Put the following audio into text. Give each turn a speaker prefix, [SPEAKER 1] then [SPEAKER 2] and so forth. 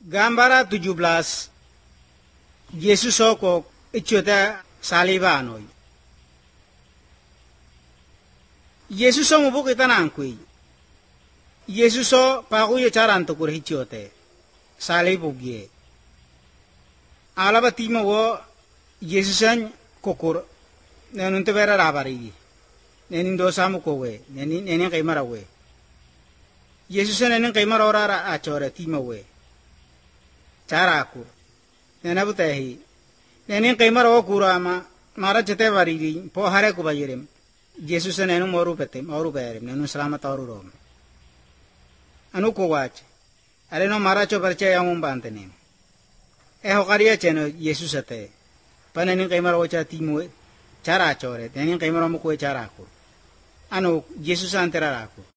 [SPEAKER 1] Gambara 17 Yesus soko ichota salibanoy. Yesus mo bukita nangkui. Yesus so pakuyo charanto kur hichote. Salibugie. Alaba timo wo Yesusan kokur. Nenunte vera rabari. Nenin dosa mo kowe. Nenin kaimara we. Yesusan nenin kaimara ora achore timo we. Charakur. Nenabutehi. Nenin kaimara o kurama. Mara jete variri. Po hare kubayirem. Yesusan nenu moru petem. Moru berem. Nenu selamat oru rom. Anu ko wache. Are no mara cho percaya ang umbantene. Eho kariya cheno Yesus ate. Panenin kaimara ocha timo. Cara chore. Nenin kaimara mo kue charakur. Anu Yesus antera rakur.